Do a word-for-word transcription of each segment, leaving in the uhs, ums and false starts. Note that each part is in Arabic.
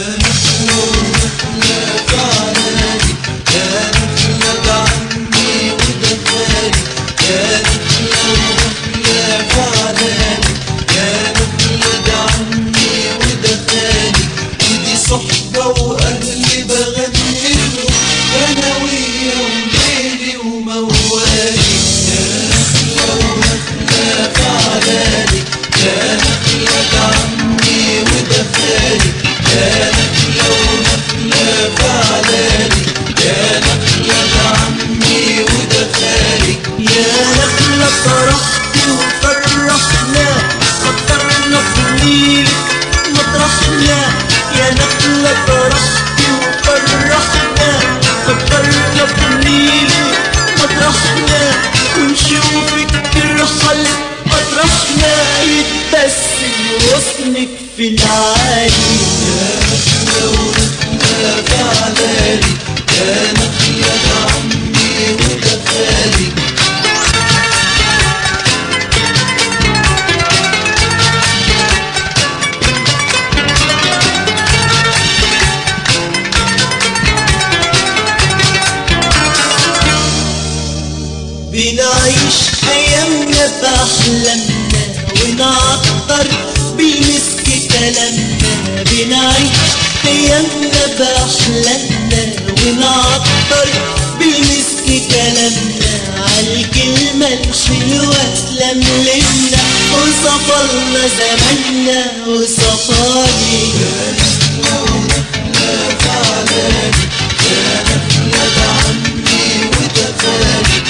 في العالي يا نخلة ونخلة بعلالي، يا نخلة ده عمي وده خالي. بنعيش أيامنا بأحلامنا ونعطر بالمسك كلامنا، بنعيش أيامنا بأحلامنا ونعطر بالمسك كلامنا، عالكلمة الحلوة تلملمنا وصفالنا زماننا وصفالي. يا نخلة ونخلة بعلالي، يا نخلة ده عمي وده خالي.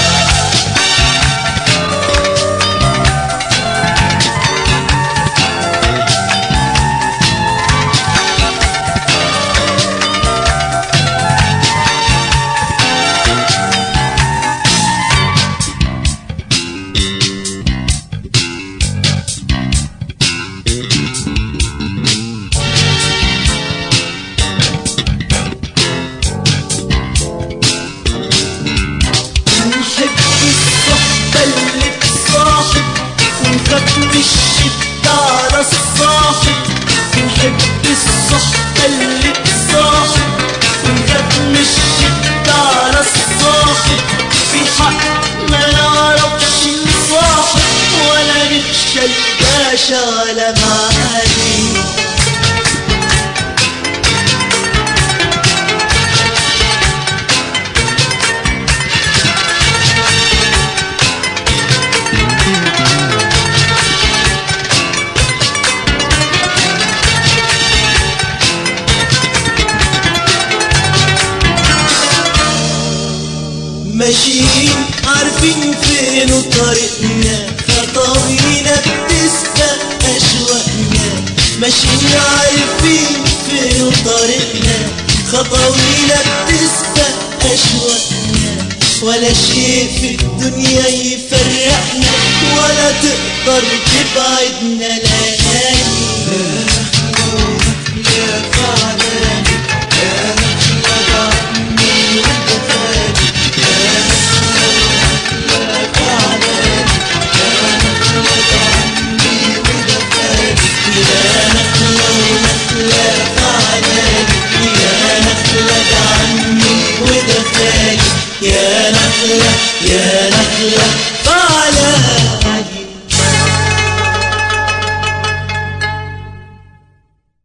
الشدة على الصاحب، بنحب الصحبة اللي تصاحب ونخاف من الشدة على الصاحب، في حق ما نعرفش نصاحب ولا نخشى الباشا ولا معالي. ماشيين عارفين فين طريقنا، خطاوينا بتسبق أشواقنا، ماشيين عارفين فين طريقنا، خطاوينا بتسبق أشواقنا، ولا شيء في الدنيا يفرقنا ولا تقدر تبعدنا ليالي. يا نخلة ونخلة بعلالي، يا نخلة ده عمي وده خالي. يا نخلة ونخلة بعلالي، يا نخلة ده عمي وده خالي. يا نخلة ونخلة بعلالي، يا نخلة ده عمي وده خالي، يا نخلة يا نخلة بعلالي.